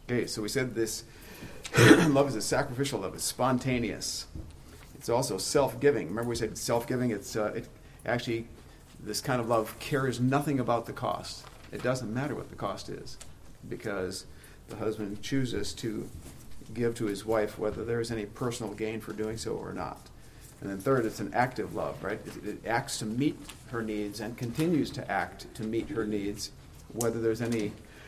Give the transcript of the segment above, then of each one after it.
Okay, so we said this love is a sacrificial love. It's spontaneous. It's also self-giving. Remember we said self-giving? It actually, this kind of love cares nothing about the cost. It doesn't matter what the cost is, because the husband chooses to give to his wife whether there is any personal gain for doing so or not. And then third, it's an active love, right? It acts to meet her needs and continues to act to meet her needs, whether there's any,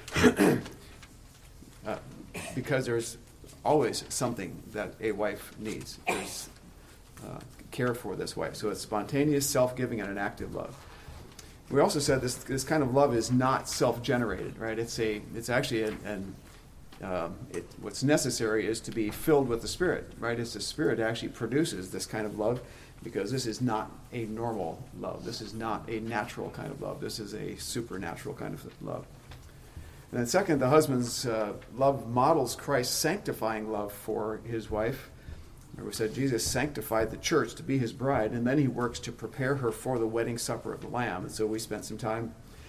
because there's always something that a wife needs. There's care for this wife. So it's spontaneous, self-giving, and an active love. We also said this kind of love is not self-generated, right? It's actually what's necessary is to be filled with the Spirit, right? It's the Spirit that actually produces this kind of love, because this is not a normal love. This is not a natural kind of love. This is a supernatural kind of love. And then second, the husband's love models Christ's sanctifying love for his wife. We said Jesus sanctified the church to be his bride, and then he works to prepare her for the wedding supper of the Lamb. And so we spent some time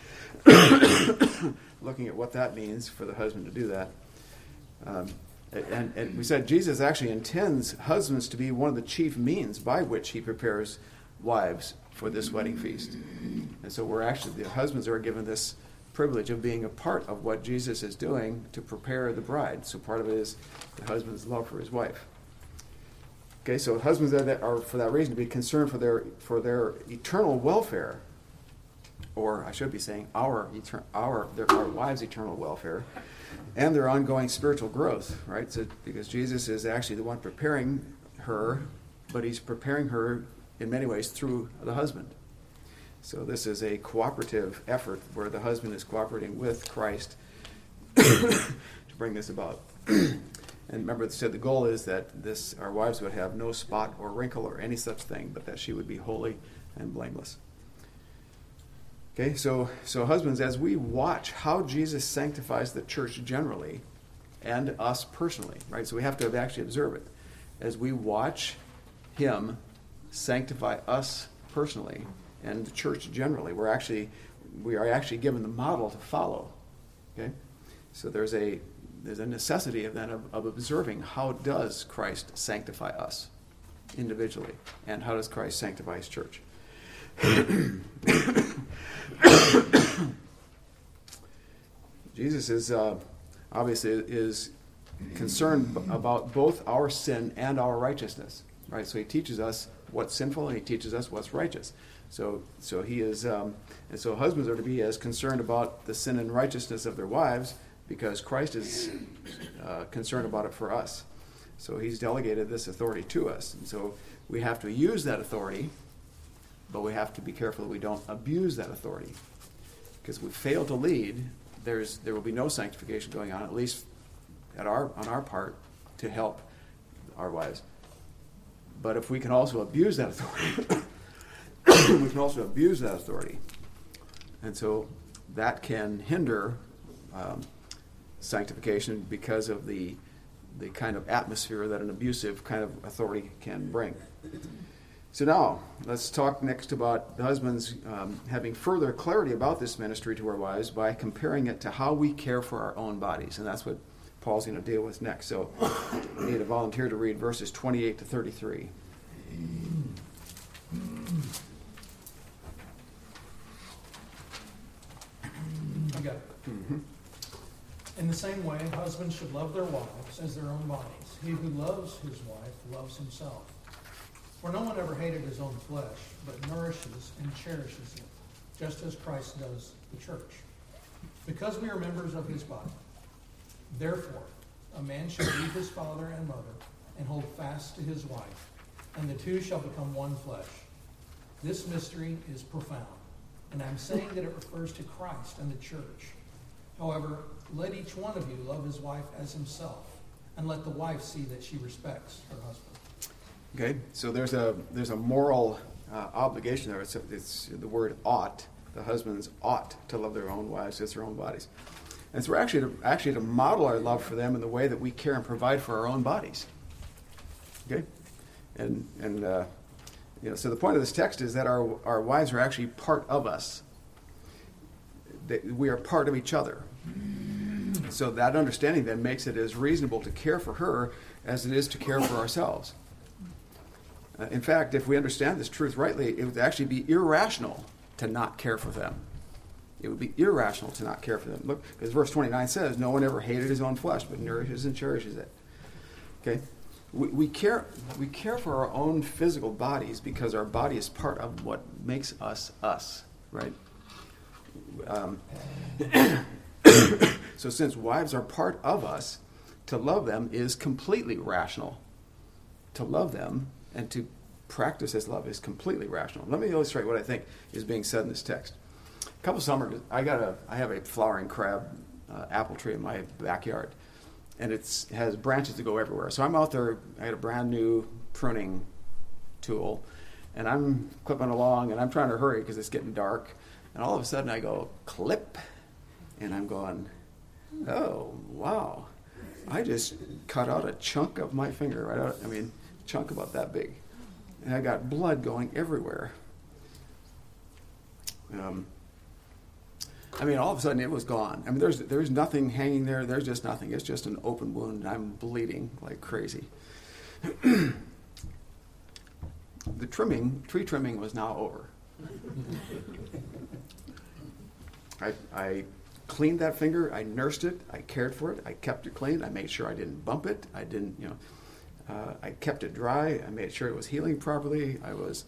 looking at what that means for the husband to do that. And we said Jesus actually intends husbands to be one of the chief means by which he prepares wives for this wedding feast. And so the husbands are given this privilege of being a part of what Jesus is doing to prepare the bride. So part of it is the husband's love for his wife. Okay, so husbands are for that reason to be concerned for their eternal welfare, or I should be saying our wives' eternal welfare, and their ongoing spiritual growth, right? So because Jesus is actually the one preparing her, but he's preparing her in many ways through the husband. So this is a cooperative effort where the husband is cooperating with Christ to bring this about. And remember, it said the goal is that our wives would have no spot or wrinkle or any such thing, but that she would be holy and blameless. Okay, so husbands, as we watch how Jesus sanctifies the church generally and us personally, right? So we have to actually observe it. As we watch him sanctify us personally and the church generally, we are actually given the model to follow. Okay, so there's a necessity of observing how does Christ sanctify us individually, and how does Christ sanctify his church. Jesus is obviously concerned about both our sin and our righteousness, right? So he teaches us what's sinful and he teaches us what's righteous. So he is, and so husbands are to be as concerned about the sin and righteousness of their wives, because Christ is concerned about it for us. So he's delegated this authority to us. And so we have to use that authority, but we have to be careful that we don't abuse that authority. Because if we fail to lead, there will be no sanctification going on, at least on our part, to help our wives. But if we can also abuse that authority, we can also abuse that authority. And so that can hinder sanctification because of the kind of atmosphere that an abusive kind of authority can bring. So now, let's talk next about the husbands having further clarity about this ministry to our wives by comparing it to how we care for our own bodies. And that's what Paul's going to deal with next. So we need a volunteer to read verses 28 to 33. I got it. Mm-hmm. In the same way, husbands should love their wives as their own bodies. He who loves his wife loves himself. For no one ever hated his own flesh, but nourishes and cherishes it, just as Christ does the church, because we are members of his body. Therefore, a man shall leave his father and mother and hold fast to his wife, and the two shall become one flesh. This mystery is profound, and I'm saying that it refers to Christ and the church. However, let each one of you love his wife as himself, and let the wife see that she respects her husband. Okay, so there's a moral obligation there. It's the word ought. The husbands ought to love their own wives as their own bodies. And so we're actually to model our love for them in the way that we care and provide for our own bodies. Okay, and so the point of this text is that our wives are actually part of us. That we are part of each other. So that understanding then makes it as reasonable to care for her as it is to care for ourselves. In fact, if we understand this truth rightly, it would actually be irrational to not care for them. It would be irrational to not care for them. Look, because verse 29 says, no one ever hated his own flesh, but nourishes and cherishes it. Okay? We care for our own physical bodies because our body is part of what makes us us, right? So since wives are part of us, to love them is completely rational. To love them and to practice this love is completely rational. Let me illustrate what I think is being said in this text. A couple summers, I have a flowering crab apple tree in my backyard, and it has branches that go everywhere. So I'm out there. I had a brand new pruning tool, and I'm clipping along, and I'm trying to hurry because it's getting dark. And all of a sudden, I go clip, and I'm going, oh wow! I just cut out a chunk of my finger right out. Chunk about that big, and I got blood going everywhere. All of a sudden it was gone. There's nothing hanging there. There's just nothing. It's just an open wound, and I'm bleeding like crazy. The tree trimming was now over. I cleaned that finger. I nursed it. I cared for it. I kept it clean. I made sure I didn't bump it. I didn't, I kept it dry. I made sure it was healing properly.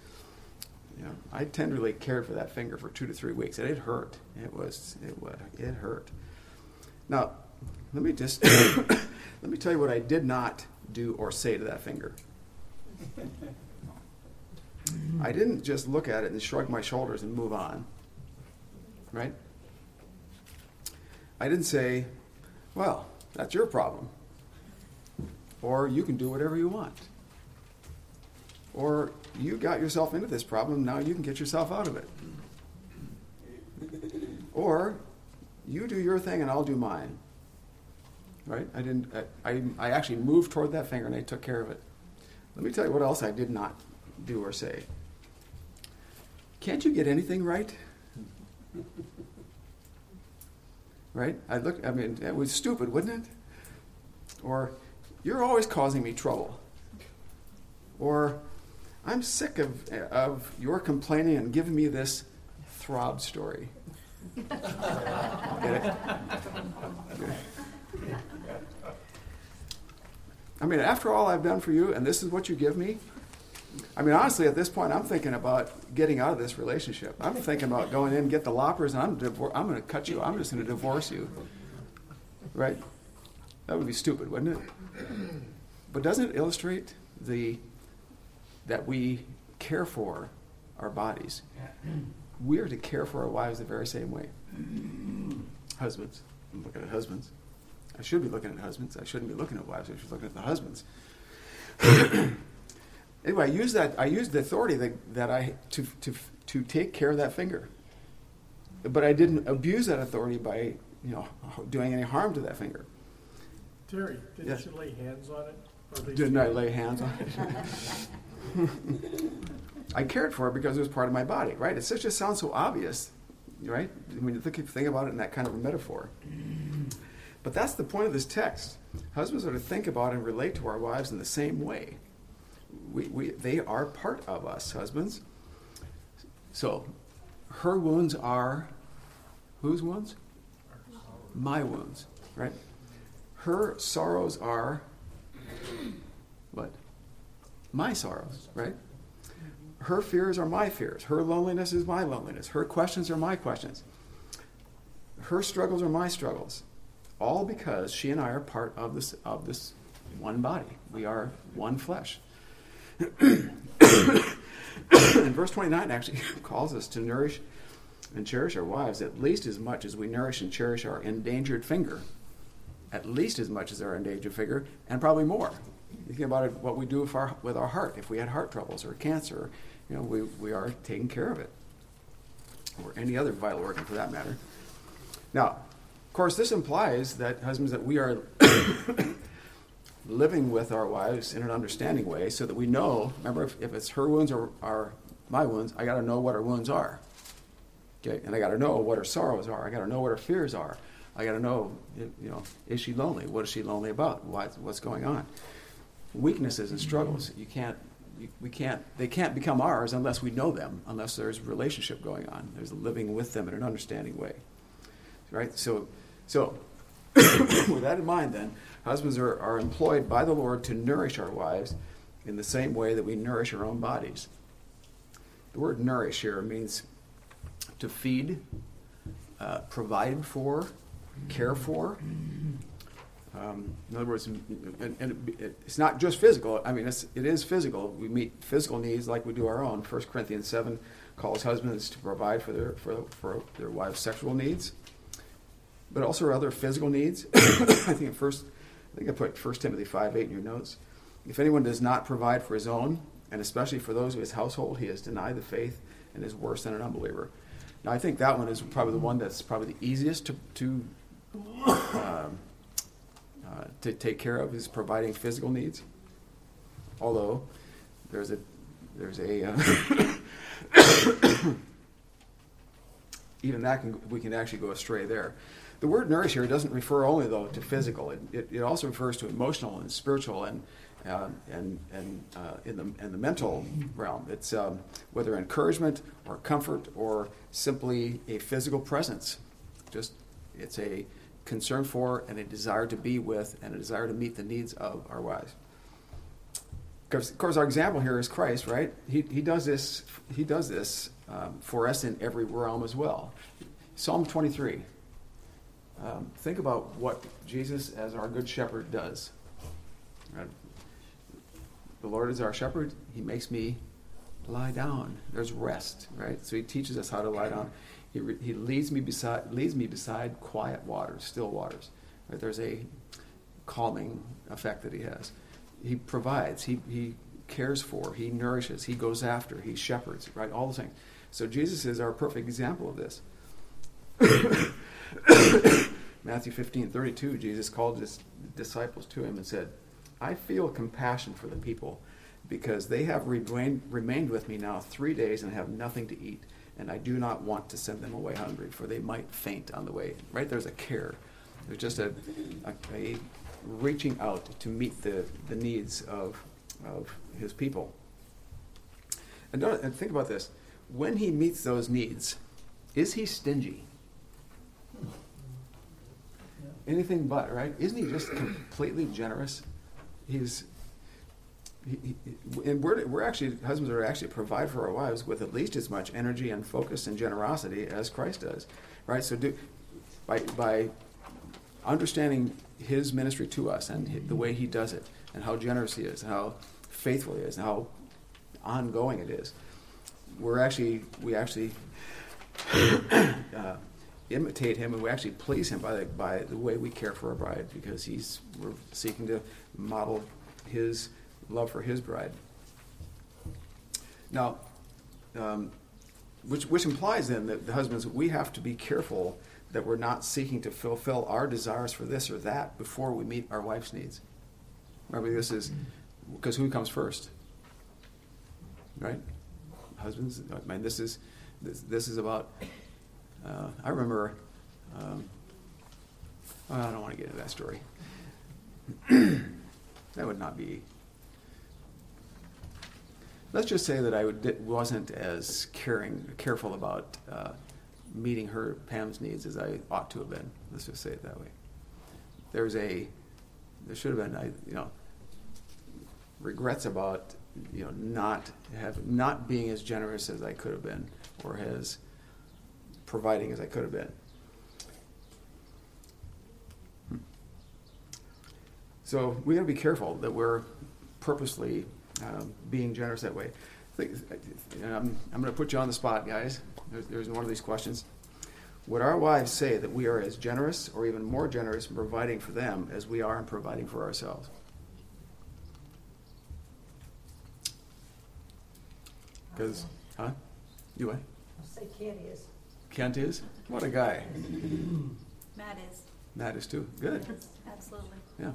I tenderly cared for that finger for 2 to 3 weeks, and it hurt. It hurt. Now, let me just let me tell you what I did not do or say to that finger. I didn't just look at it and shrug my shoulders and move on, right? I didn't say, well, that's your problem, or you can do whatever you want. Or you got yourself into this problem, now you can get yourself out of it. Or you do your thing and I'll do mine. Right? I actually moved toward that finger and I took care of it. Let me tell you what else I did not do or say. Can't you get anything right? Right? It was stupid, wouldn't it? Or, you're always causing me trouble. Or, I'm sick of your complaining and giving me this throb story. Get it? After all I've done for you, and this is what you give me? Honestly, at this point, I'm thinking about getting out of this relationship. I'm thinking about going in and get the loppers, and I'm going to cut you. I'm just going to divorce you. Right? That would be stupid, wouldn't it? But doesn't it illustrate that we care for our bodies? We are to care for our wives the very same way. Husbands. I'm looking at husbands. I should be looking at husbands. I shouldn't be looking at wives. I should be looking at the husbands. Anyway, I used the authority to take care of that finger. But I didn't abuse that authority by doing any harm to that finger. Terry, didn't you lay hands on it? Didn't I lay hands on it? I cared for it because it was part of my body, right? It just sounds so obvious, right? When you think about it in that kind of a metaphor. But that's the point of this text. Husbands are to think about and relate to our wives in the same way. They are part of us, husbands. So, her wounds are whose wounds? My wounds, right? Her sorrows are what? My sorrows, right? Her fears are my fears. Her loneliness is my loneliness. Her questions are my questions. Her struggles are my struggles. All because she and I are part of this one body. We are one flesh. And verse 29 actually calls us to nourish and cherish our wives at least as much as we nourish and cherish our endangered finger. At least as much as our endangered finger, and probably more. You think about it, what we do with our heart. If we had heart troubles or cancer, we are taking care of it. Or any other vital organ for that matter. Now, of course, this implies that husbands, that we are living with our wives in an understanding way so that we know, remember, if it's her wounds or my wounds, I got to know what her wounds are. Okay, and I got to know what her sorrows are. I got to know what her fears are. I got to know, is she lonely? What is she lonely about? What's going on? Weaknesses and struggles. They can't become ours unless we know them, unless there's relationship going on. There's living with them in an understanding way. Right? So with that in mind then, husbands are employed by the Lord to nourish our wives in the same way that we nourish our own bodies. The word nourish here means to feed, provide for, care for. In other words, it's not just physical. I mean, it is physical. We meet physical needs like we do our own. 1 Corinthians 7 calls husbands to provide for their wives' sexual needs, but also other physical needs. I put 1 Timothy 5:8 in your notes. If anyone does not provide for his own, and especially for those of his household, he has denied the faith and is worse than an unbeliever. Now, I think that one is probably the one that's probably the easiest to take care of, is providing physical needs. Although there's a even that we can actually go astray there. The word nourish here doesn't refer only though to physical. It also refers to emotional and spiritual and in the mental realm. It's whether encouragement or comfort or simply a physical presence. It's a concern for and a desire to be with and a desire to meet the needs of our wives. Of course, our example here is Christ, right? He does this. He does this for us in every realm as well. Psalm 23. Think about what Jesus, as our good shepherd, does. Right? The Lord is our shepherd. He makes me lie down. There's rest, right? So he teaches us how to lie down. He leads me beside quiet waters, still waters. Right? There's a calming effect that he has. He provides. He cares for. He nourishes. He goes after. He shepherds. Right? All those things. So Jesus is our perfect example of this. Matthew 15:32, Jesus called his disciples to him and said, I feel compassion for the people because they have remained with me now 3 days and have nothing to eat, and I do not want to send them away hungry, for they might faint on the way. Right? There's a care. There's just a reaching out to meet the needs of his people. And think about this. When he meets those needs, is he stingy? Anything but, right? Isn't he just completely generous? And we're actually, husbands are actually provide for our wives with at least as much energy and focus and generosity as Christ does, right? So by understanding his ministry to us and the way he does it and how generous he is and how faithful he is and how ongoing it is, we actually imitate him, and we actually please him by the way we care for our bride, because we're seeking to model his love for his bride. Now, which implies then that the husbands, we have to be careful that we're not seeking to fulfill our desires for this or that before we meet our wife's needs. Remember, this is because who comes first, right? Husbands. I mean, this is about. I remember. I don't want to get into that story. That would not be. Let's just say that I wasn't as careful about meeting Pam's needs as I ought to have been. Let's just say it that way. There should have been, regrets about, not being as generous as I could have been, or as providing as I could have been. So we got to be careful that we're purposely being generous that way. I'm going to put you on the spot, guys. There's one of these questions. Would our wives say that we are as generous or even more generous in providing for them as we are in providing for ourselves? Because, You what? I'll say Kent is. Kent is? What a guy. Matt is. Matt is too. Good. Absolutely. Yeah.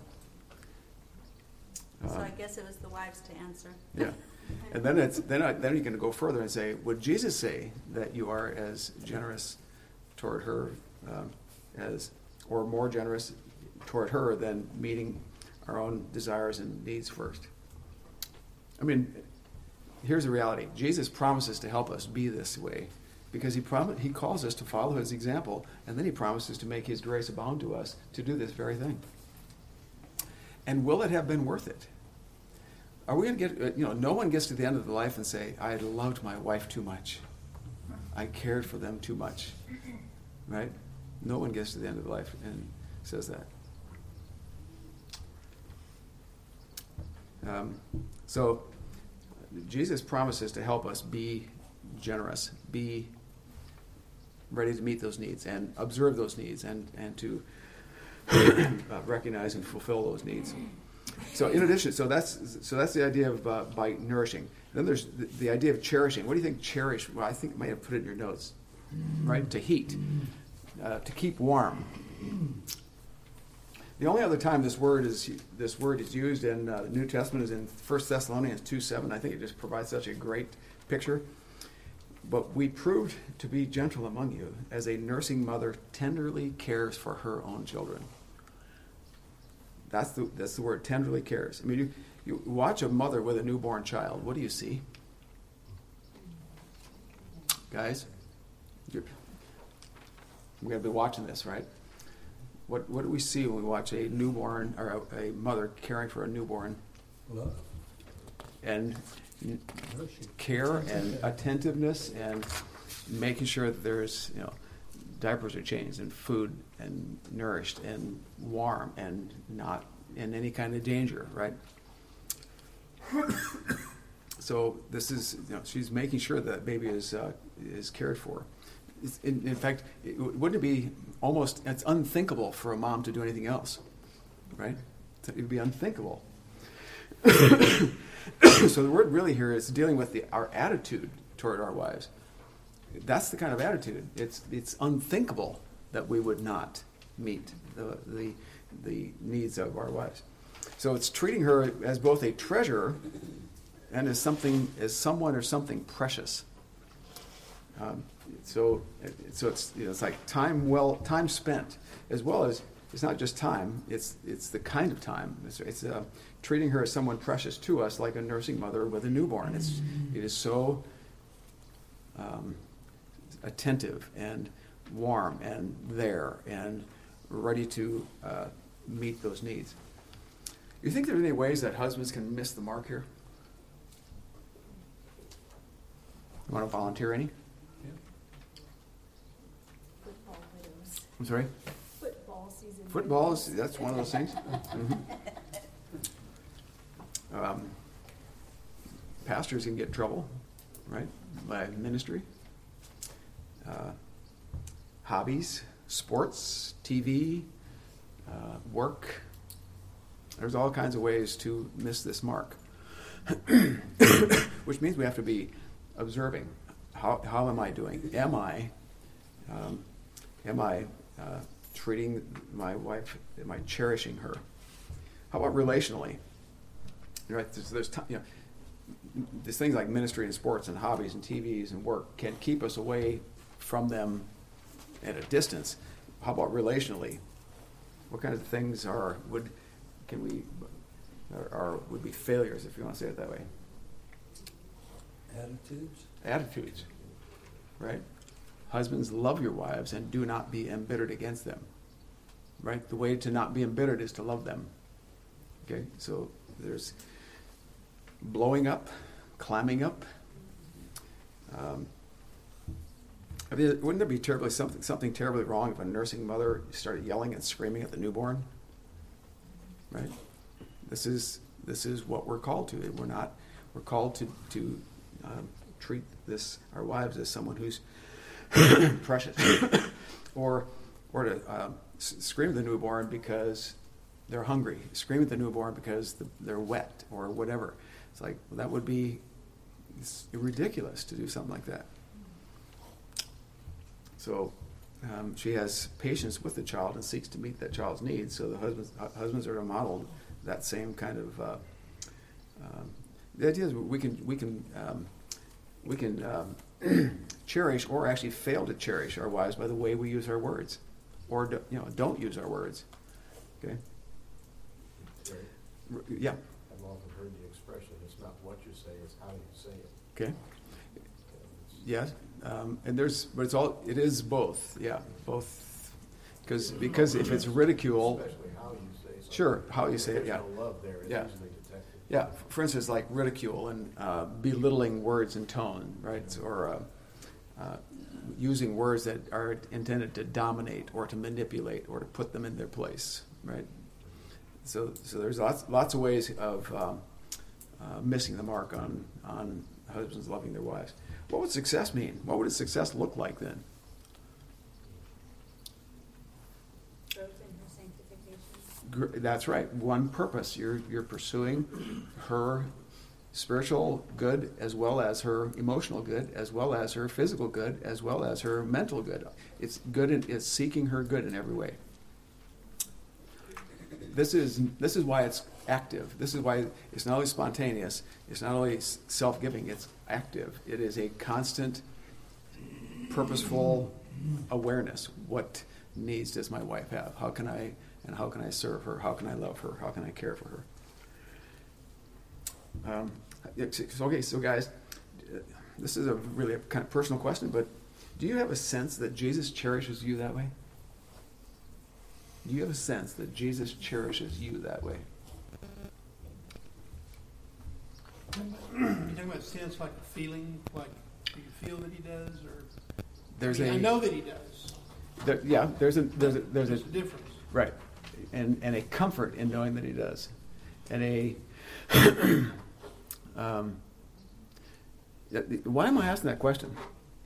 So I guess it was the wives to answer. Yeah. And then you're going to go further and say, would Jesus say that you are as generous toward her as or more generous toward her than meeting our own desires and needs first. I mean, here's the reality. Jesus promises to help us be this way because he calls us to follow his example, and then he promises to make his grace abound to us to do this very thing. And will it have been worth it? Are we going to get, no one gets to the end of the life and say, I loved my wife too much. I cared for them too much. Right? No one gets to the end of life and says that. So Jesus promises to help us be generous, be ready to meet those needs and observe those needs and to recognize and fulfill those needs. So in addition, so that's the idea of by nourishing. Then there's the idea of cherishing. What do you think cherish? Well, I think you might have put it in your notes, right? To heat, to keep warm. The only other time this word is used in the New Testament is in 1 Thessalonians 2:7. I think it just provides such a great picture. But we proved to be gentle among you, as a nursing mother tenderly cares for her own children. That's the word, tenderly cares. I mean, you watch a mother with a newborn child. What do you see? Guys, we got to be watching this, right? What do we see when we watch a newborn or a mother caring for a newborn? Love. And care and attentiveness and making sure that there's, diapers are changed and food and nourished and warm and not in any kind of danger, right? So this is, she's making sure that baby is cared for. In fact, wouldn't it be it's unthinkable for a mom to do anything else, right? It would be unthinkable. So the word really here is dealing with our attitude toward our wives. That's the kind of attitude. It's unthinkable that we would not meet the needs of our wives. So it's treating her as both a treasure and as someone or something precious. So it's like time spent, as well as it's not just time. It's the kind of time. It's treating her as someone precious to us, like a nursing mother with a newborn. It is so attentive and warm and there and ready to meet those needs. You think there are any ways that husbands can miss the mark here? You want to volunteer any? Football widows. I'm sorry? Football season. Football that's one of those things. Pastors can get in trouble, right, by ministry. Hobbies, sports, TV, work. There's all kinds of ways to miss this mark, which means we have to be observing. How am I doing? Am I treating my wife? Am I cherishing her? How about relationally? Right? There's things like ministry and sports and hobbies and TVs and work can keep us away from them at a distance. How about relationally? What kind of things would be failures, if you want to say it that way? Attitudes, right? Husbands, love your wives and do not be embittered against them, right? The way to not be embittered is to love them. Okay, so there's blowing up, climbing up. Wouldn't there be something terribly wrong if a nursing mother started yelling and screaming at the newborn? Right? This is what we're called to. We're called to treat our wives as someone who's precious, or to scream at the newborn because they're hungry, scream at the newborn because they're wet or whatever. It's like, well, that would be ridiculous to do something like that. So she has patience with the child and seeks to meet that child's needs. So the husbands are to model that same kind of. The idea is we can cherish or actually fail to cherish our wives by the way we use our words, or don't use our words. Okay. Yeah. I've often heard the expression, it's not what you say, it's how you say it. Okay. Yes. It is both. Yeah, both. Because if it's ridicule, Especially how you say something. sure, how you say it. If Yeah. there's no love there, it's Yeah. easily detected. Yeah, for instance, like ridicule and belittling words and tone, right? Or using words that are intended to dominate or to manipulate or to put them in their place, right? So there's lots of ways of missing the mark on husbands loving their wives. What would success mean? What would success look like then? Growth in her sanctification. That's right. One purpose. You're pursuing her spiritual good as well as her emotional good, as well as her physical good, as well as her mental good. It's good. It's seeking her good in every way. This is why it's active. This is why it's not only spontaneous. It's not only self-giving. It's active. It is a constant, purposeful awareness. What needs does my wife have? How can I serve her? How can I love her? How can I care for her? Okay, so guys, this is a really kind of personal question, but do you have a sense that Jesus cherishes you that way? Do you have a sense that Jesus cherishes you that way? You talking about sense, like a feeling, like do you feel that he does, or I know that he does. There's a There's a difference. right, and a comfort in knowing that he does, and a why am I asking that question?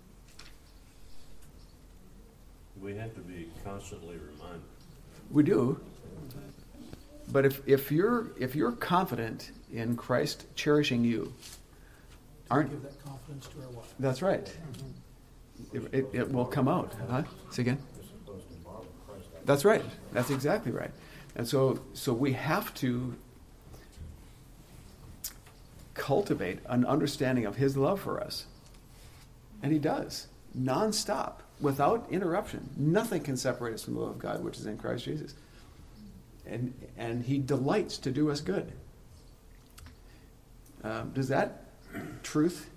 We have to be constantly reminded. We do, but if you're confident in Christ cherishing you, Give that confidence to our wife. that's right. It will come out, huh? Say again. You're supposed to model Christ. That's right. That's exactly right. And so we have to cultivate an understanding of his love for us. And he does, nonstop, without interruption. Nothing can separate us from the love of God, which is in Christ Jesus. And he delights to do us good. Does that truth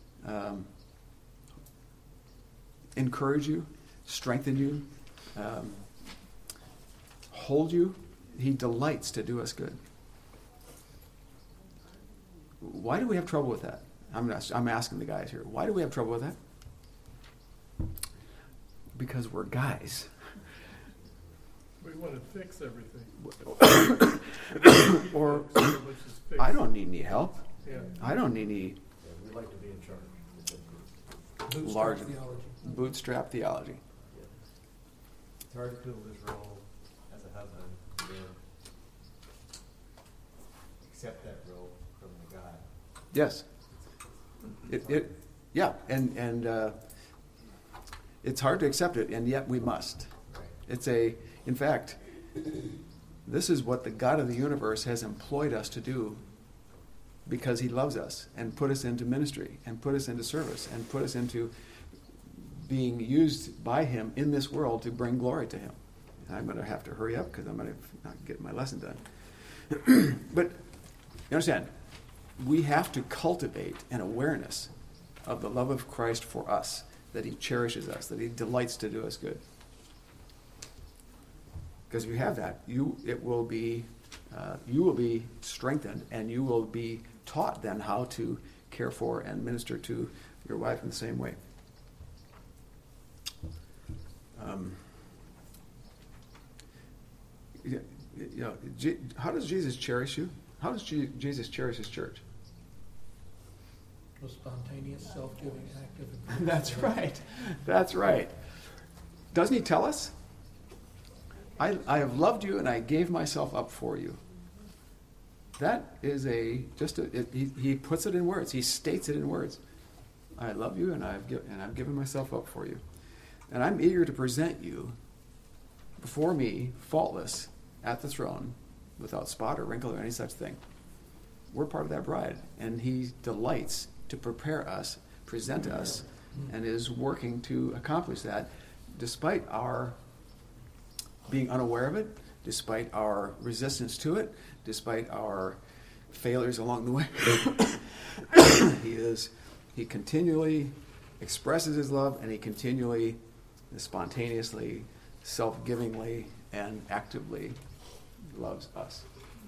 encourage you, strengthen you, hold you? He delights to do us good. Why do we have trouble with that? I'm asking the guys here. Why do we have trouble with that? Because we're guys. We want to fix everything. Or Which is fixed. I don't need any help. Yeah. I don't need any Yeah, we like to be in charge. Bootstrap large theology. bootstrap theology. It's hard to fill this role as a husband and then accept that role from the guy. Yes. Yeah, and it's hard to accept it, and yet we must. Right. In fact, this is what the God of the universe has employed us to do because he loves us and put us into ministry and put us into service and put us into being used by him in this world to bring glory to him. And I'm going to have to hurry up because I'm going to not get my lesson done. But you understand, we have to cultivate an awareness of the love of Christ for us, that he cherishes us, that he delights to do us good. Because if you have that, you will be strengthened, and you will be taught then how to care for and minister to your wife in the same way. How does Jesus cherish you? How does Jesus cherish his church? A spontaneous, self-giving, active. That's right. That's right. Doesn't he tell us? I have loved you and I gave myself up for you. That is he puts it in words. He states it in words. I love you and I've given myself up for you. And I'm eager to present you before me, faultless, at the throne, without spot or wrinkle or any such thing. We're part of that bride, and he delights to prepare us, present us, and is working to accomplish that despite our being unaware of it, despite our resistance to it, despite our failures along the way. He continually expresses his love, and he continually, spontaneously, self-givingly, and actively loves us.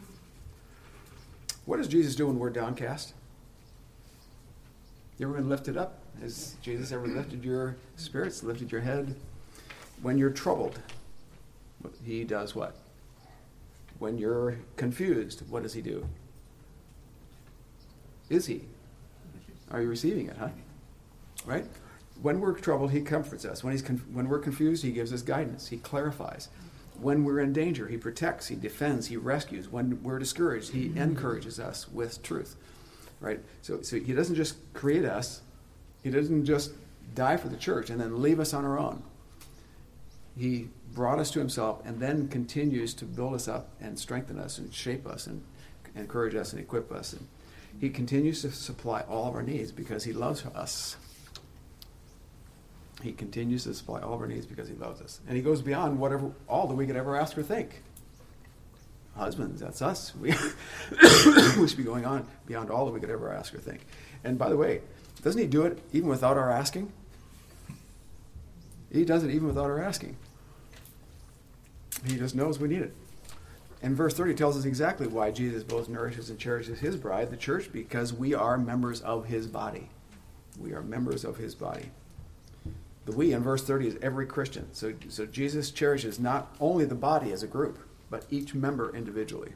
What does Jesus do when we're downcast? You ever been lifted up? Has Jesus ever lifted your spirits, lifted your head? When you're troubled, he does what? When you're confused, what does he do? Is he? Are you receiving it, huh? Right? When we're troubled, he comforts us. When we're confused, he gives us guidance. He clarifies. When we're in danger, he protects, he defends, he rescues. When we're discouraged, he encourages us with truth. Right? So he doesn't just create us. He doesn't just die for the church and then leave us on our own. He brought us to himself and then continues to build us up and strengthen us and shape us and encourage us and equip us. And he continues to supply all of our needs because he loves us. He continues to supply all of our needs because he loves us. And he goes beyond all that we could ever ask or think. Husbands, that's us. We should be going on beyond all that we could ever ask or think. And by the way, doesn't he do it even without our asking? He does it even without our asking. He just knows we need it. And verse 30 tells us exactly why Jesus both nourishes and cherishes his bride, the church, because we are members of his body. We are members of his body. The we in verse 30 is every Christian. So Jesus cherishes not only the body as a group, but each member individually.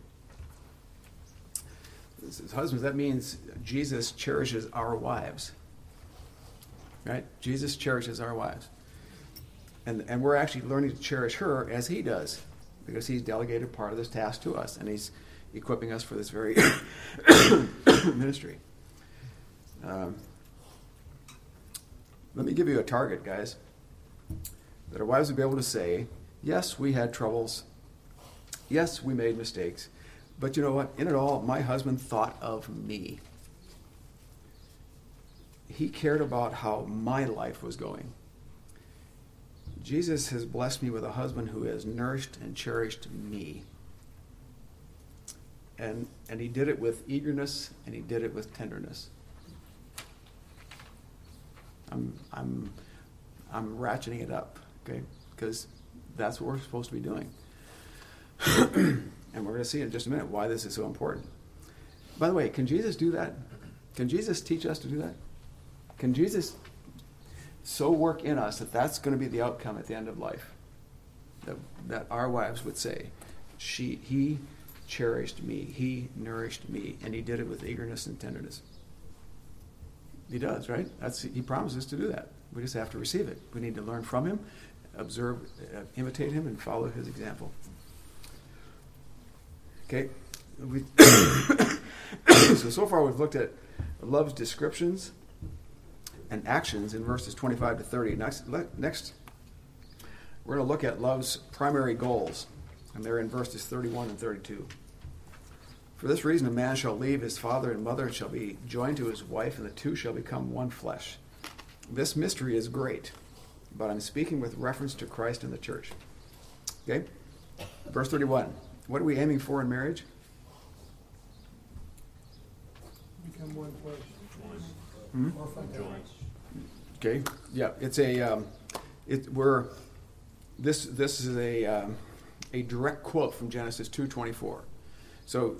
Husbands, that means Jesus cherishes our wives. Right? Jesus cherishes our wives. And we're actually learning to cherish her as he does, because he's delegated part of this task to us, and he's equipping us for this very ministry. Let me give you a target, guys, that our wives would be able to say, yes, we had troubles. Yes, we made mistakes. But you know what? In it all, my husband thought of me. He cared about how my life was going. Jesus has blessed me with a husband who has nourished and cherished me. And he did it with eagerness, and he did it with tenderness. I'm ratcheting it up, okay? Because that's what we're supposed to be doing. And we're going to see in just a minute why this is so important. By the way, can Jesus do that? Can Jesus teach us to do that? Can Jesus so work in us that that's going to be the outcome at the end of life? That our wives would say, he cherished me, he nourished me, and he did it with eagerness and tenderness. He does, right? He promises to do that. We just have to receive it. We need to learn from him, observe, imitate him, and follow his example. Okay? So far we've looked at love's descriptions and actions in verses 25 to 30. Next we're going to look at love's primary goals, and they're in verses 31 and 32. For this reason, a man shall leave his father and mother and shall be joined to his wife, and the two shall become one flesh. This mystery is great, but I'm speaking with reference to Christ and the church. Okay? Verse 31. What are we aiming for in marriage? Become one flesh. Okay. Yeah, it's this is a direct quote from Genesis 2:24. So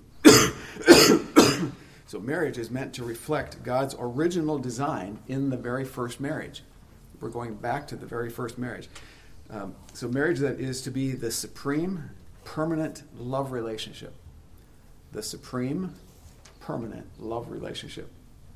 marriage is meant to reflect God's original design in the very first marriage. We're going back to the very first marriage. So marriage that is to be the supreme, permanent love relationship. The supreme, permanent love relationship.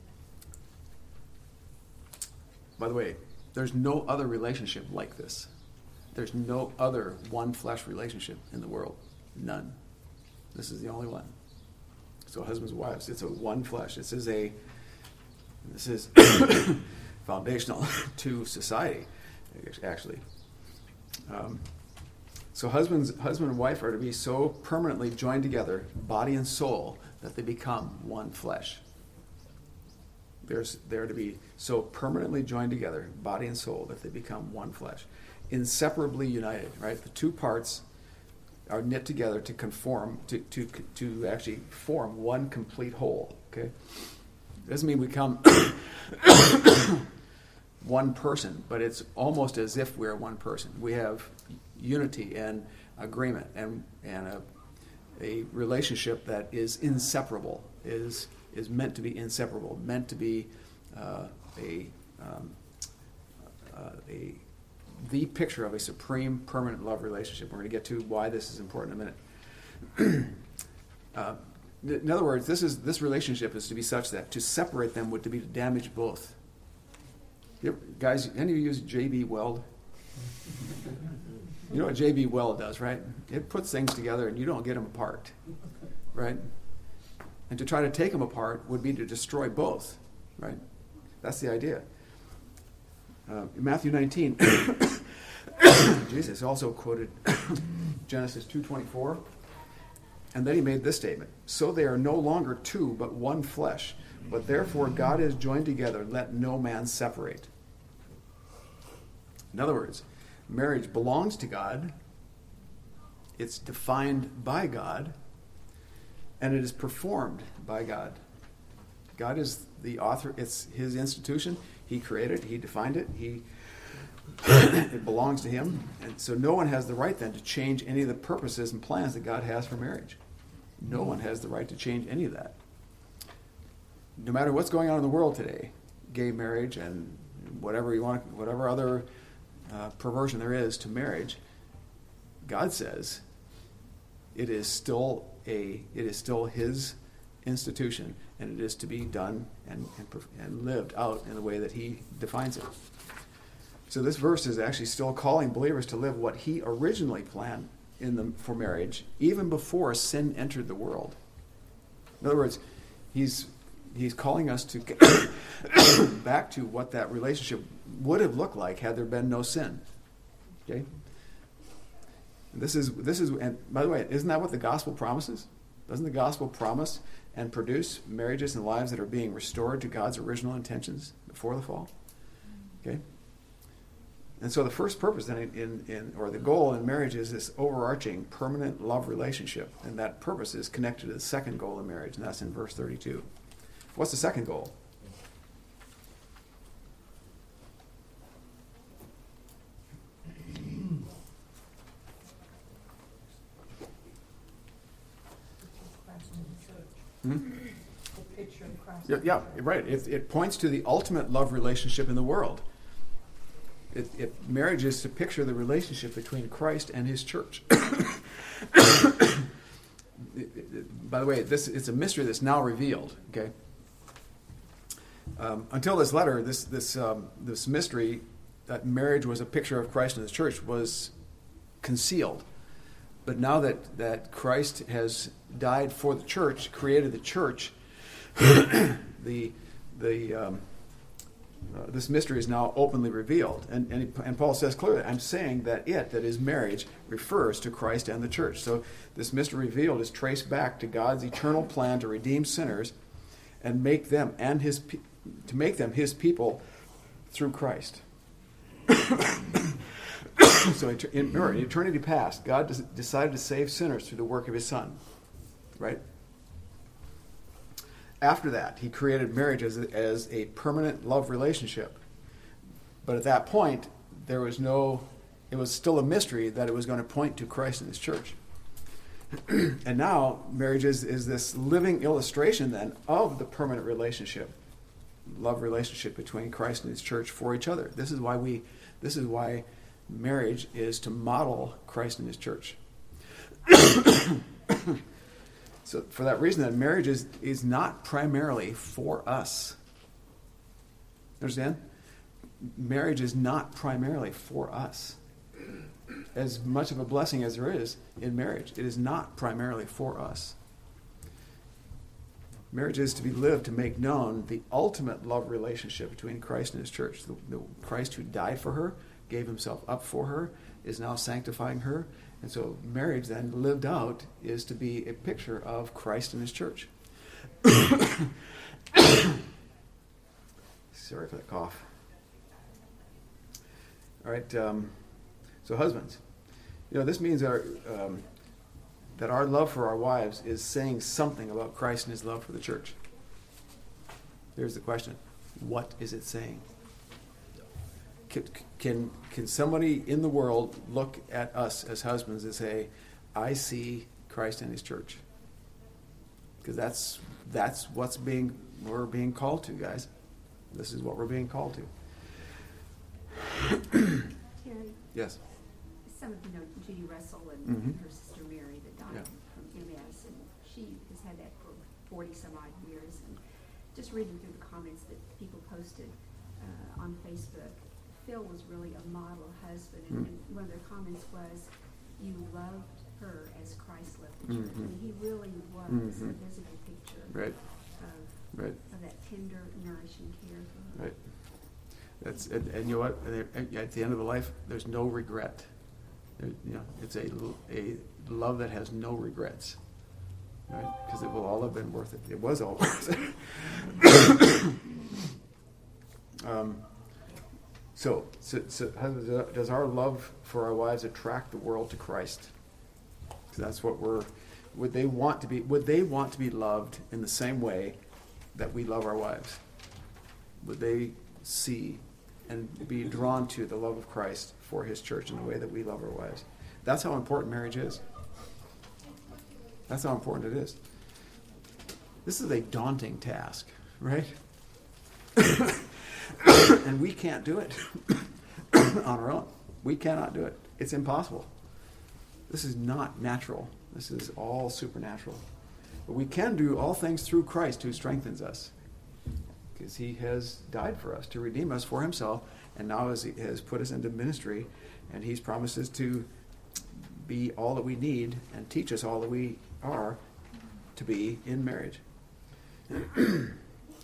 By the way, there's no other relationship like this. There's no other one flesh relationship in the world. None. This is the only one. So husbands and wives, it's a one flesh. This is foundational to society, actually. So husband and wife are to be so permanently joined together, body and soul, that they become one flesh. They're to be so permanently joined together, body and soul, that they become one flesh. inseparably united, right? The two parts are knit together to conform, to actually form one complete whole, okay? Doesn't mean we become one person, but it's almost as if we're one person. We have unity and agreement and a relationship that is inseparable, is meant to be inseparable, meant to be the picture of a supreme, permanent love relationship. We're going to get to why this is important in a minute. In other words, this relationship is to be such that to separate them would to be to damage both. Guys, any of you use J.B. Weld? You know what J.B. Weld does, right? It puts things together and you don't get them apart, right? And to try to take them apart would be to destroy both, right? That's the idea. In Matthew 19, Jesus also quoted Genesis 2:24, and then he made this statement: "So they are no longer two, but one flesh. But therefore God has joined together, let no man separate." In other words, marriage belongs to God, it's defined by God, and it is performed by God. God is the author, it's his institution. He created it, he defined it, it belongs to him. And so no one has the right then to change any of the purposes and plans that God has for marriage. No one has the right to change any of that. No matter what's going on in the world today, gay marriage and whatever you want, whatever other perversion there is to marriage, God says it is still his institution, and it is to be done and lived out in the way that he defines it. So this verse is actually still calling believers to live what he originally planned for marriage, even before sin entered the world. In other words, he's calling us to back to what that relationship would have looked like had there been no sin. Okay? This is, and by the way, isn't that what the gospel promises? Doesn't the gospel promise and produce marriages and lives that are being restored to God's original intentions before the fall? Okay? And so the first purpose then or the goal in marriage is this overarching permanent love relationship, and that purpose is connected to the second goal of marriage, and that's in verse 32. What's the second goal? Hmm? The picture of Christ. Yeah, right. It points to the ultimate love relationship in the world. Marriage is to picture the relationship between Christ and his church. By the way, it's a mystery that's now revealed. Okay. Until this letter, this mystery that marriage was a picture of Christ and his church was concealed. But now that Christ has died for the church, created the church, this mystery is now openly revealed. And Paul says clearly, I'm saying that is marriage, refers to Christ and the church. So this mystery revealed is traced back to God's eternal plan to redeem sinners and make them his people through Christ. So in eternity past, God decided to save sinners through the work of his Son. Right? After that, he created marriage as a permanent love relationship. But at that point, it was still a mystery that it was going to point to Christ and his church. And now, marriage is this living illustration then of the permanent love relationship between Christ and his church for each other. This is why marriage is to model Christ and his church. So for that reason, that marriage is not primarily for us. Understand? Marriage is not primarily for us. As much of a blessing as there is in marriage, it is not primarily for us. Marriage is to be lived to make known the ultimate love relationship between Christ and his church. The Christ who died for her, gave himself up for her, is now sanctifying her. And so marriage then lived out is to be a picture of Christ and his church. Sorry for the cough. All right. So husbands, this means that our love for our wives is saying something about Christ and his love for the church. Here's the question. What is it saying? Can somebody in the world look at us as husbands and say, I see Christ and his church? Because that's we're being called to, guys. This is what we're being called to. Terry, Yes. some of you know Judy Russell and Mhm. her sister Mary that died Yeah. from MS, and she has had that for 40 some odd years. And just reading through the comments that people posted on Facebook, Phil was really a model husband, and, and one of their comments was, "You loved her as Christ loved the church." Mhm. And he really was a Mhm. visible picture Right. Right. of that tender, nourishing care for her. Right. And you know what? At the end of the life, there's no regret. It's a love that has no regrets, right? Because it will all have been worth it. It was all worth it. So does our love for our wives attract the world to Christ? Because that's what would they want to be loved in the same way that we love our wives? Would they see and be drawn to the love of Christ for his church in the way that we love our wives? That's how important marriage is. That's how important it is. This is a daunting task, right? And we can't do it on our own. We cannot do it. It's impossible. This is not natural. This is all supernatural. But we can do all things through Christ who strengthens us. Because he has died for us to redeem us for himself, and now he has put us into ministry, and he's promised us to be all that we need and teach us all that we are to be in marriage. In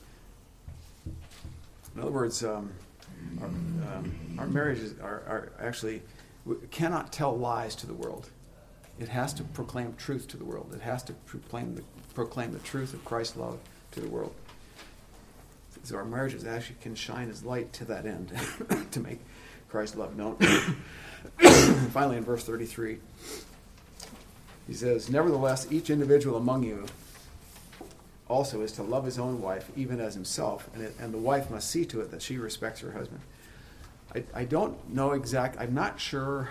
other words, our marriages are actually cannot tell lies to the world. It has to proclaim truth to the world. It has to proclaim the truth of Christ's love to the world. So our marriages actually can shine as light to that end, to make Christ's love known. Finally, in verse 33, he says, "Nevertheless, each individual among you also is to love his own wife, even as himself, and the wife must see to it that she respects her husband." I don't know I'm not sure.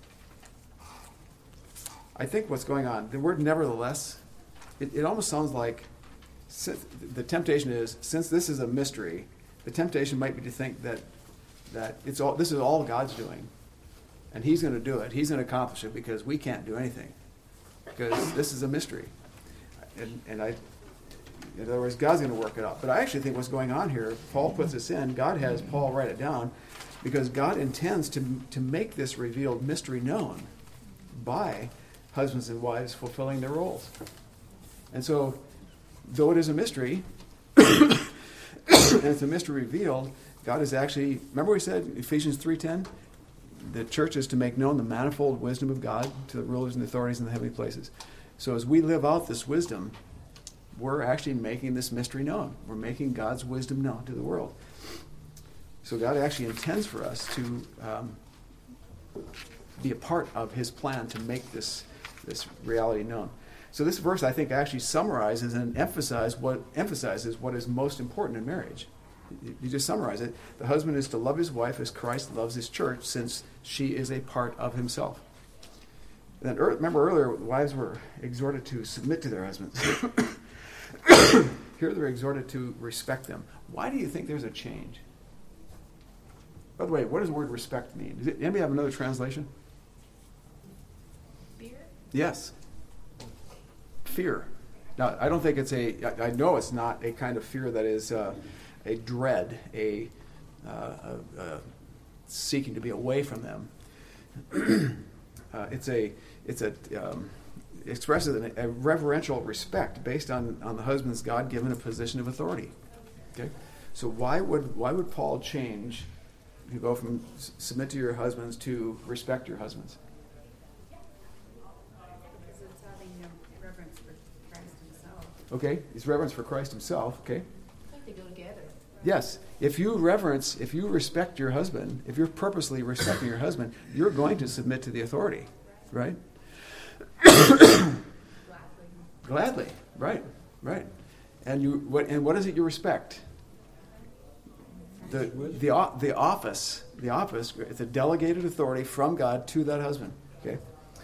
I think what's going on, the word nevertheless, it almost sounds like, the temptation is, since this is a mystery, the temptation might be to think that this is all God's doing, and he's going to do it. He's going to accomplish it because we can't do anything, because this is a mystery. In other words, God's going to work it out. But I actually think what's going on here, Paul puts this in, God has Paul write it down, because God intends to make this revealed mystery known by husbands and wives fulfilling their roles. And so, though it is a mystery, and it's a mystery revealed, God is actually, remember we said, Ephesians 3:10, the church is to make known the manifold wisdom of God to the rulers and authorities in the heavenly places. So as we live out this wisdom, we're actually making this mystery known. We're making God's wisdom known to the world. So God actually intends for us to be a part of his plan to make this reality known. So this verse, I think, actually summarizes and emphasizes what is most important in marriage. You just summarize it. The husband is to love his wife as Christ loves his church, since she is a part of himself. And then, remember earlier, wives were exhorted to submit to their husbands. Here they're exhorted to respect them. Why do you think there's a change? By the way, what does the word respect mean? Does anybody have another translation? Fear? Yes. Fear. Now, I don't think I know it's not a kind of fear that is a dread, a seeking to be away from them. It expresses a reverential respect based on the husband's God-given a position of authority. Okay, so why would Paul change? You go from submit to your husbands to respect your husbands. Because it's having reverence for Christ himself. Okay, it's reverence for Christ himself. Okay. I think they go together. Yes, if you respect your husband, if you're purposely respecting your husband, you're going to submit to the authority, right? Gladly, right. And what is it you respect? The office. It's a delegated authority from God to that husband. Okay.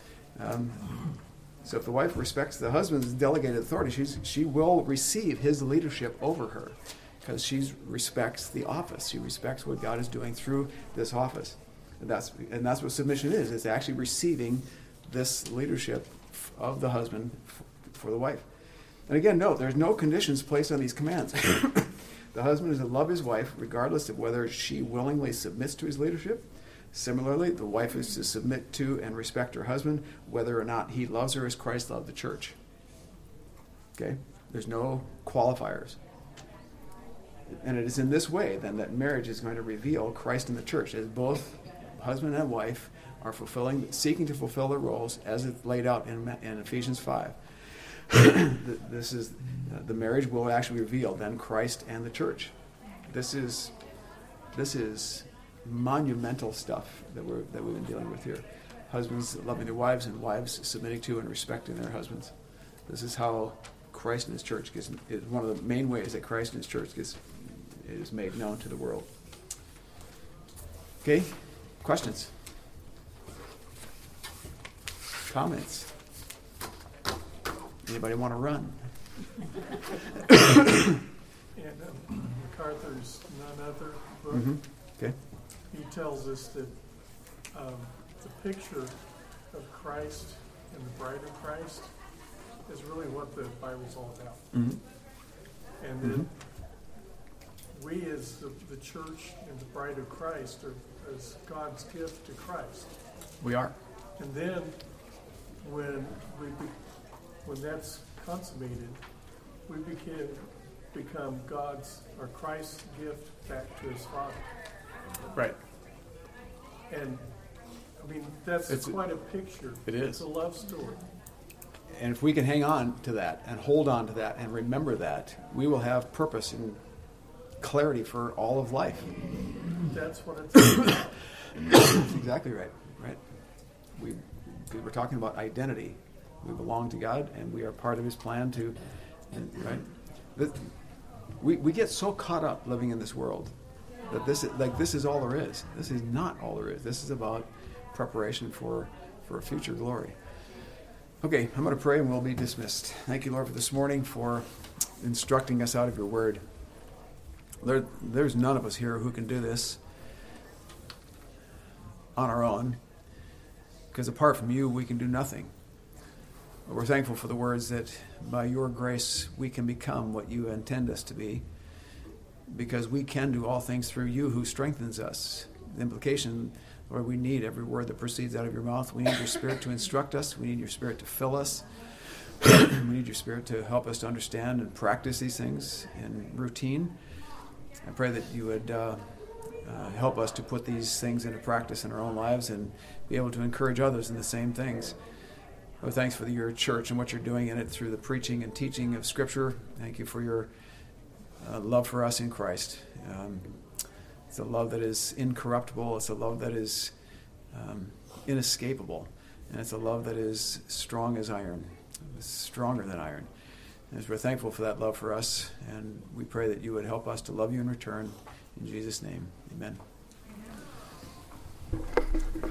So if the wife respects the husband's delegated authority, she will receive his leadership over her, because she respects the office. She respects what God is doing through this office. And that's what submission is. It's actually receiving this leadership of the husband for the wife. And again, note, there's no conditions placed on these commands. The husband is to love his wife regardless of whether she willingly submits to his leadership. Similarly, the wife is to submit to and respect her husband whether or not he loves her as Christ loved the church. Okay? There's no qualifiers. And it is in this way, then, that marriage is going to reveal Christ in the church, as both husband and wife are seeking to fulfill their roles as it's laid out in Ephesians 5. This is the marriage will actually reveal then Christ and the church. This is monumental stuff that we've been dealing with here. Husbands loving their wives and wives submitting to and respecting their husbands. This is how Christ and his church is one of the main ways that Christ and his church is made known to the world. Okay, questions? Comments? Anybody want to run? And MacArthur's None Other book, Okay. he tells us that the picture of Christ and the bride of Christ is really what the Bible's all about. And that we as the church and the bride of Christ are as God's gift to Christ. We are. And then when that's consummated, we become God's or Christ's gift back to his Father. Right. And I mean, that's quite a picture. It is. It's a love story. And if we can hang on to that and hold on to that and remember that, we will have purpose and clarity for all of life. That's what it's about. That's exactly right. Right. We're talking about identity. We belong to God, and we are part of his plan to, right? We get so caught up living in this world that this is all there is. This is not all there is. This is about preparation for a future glory. Okay, I'm going to pray and we'll be dismissed. Thank you, Lord, for this morning, for instructing us out of your word. There's none of us here who can do this on our own, because apart from you, we can do nothing. But we're thankful for the words that by your grace we can become what you intend us to be, because we can do all things through you who strengthens us. The implication, Lord, we need every word that proceeds out of your mouth. We need your Spirit to instruct us. We need your Spirit to fill us. We need your Spirit to help us to understand and practice these things in routine. I pray that you would help us to put these things into practice in our own lives and be able to encourage others in the same things. Lord, thanks for your church and what you're doing in it through the preaching and teaching of Scripture. Thank you for your love for us in Christ. It's a love that is incorruptible. It's a love that is inescapable. And it's a love that is strong as iron. It's stronger than iron. And we're thankful for that love for us. And we pray that you would help us to love you in return. In Jesus' name, amen.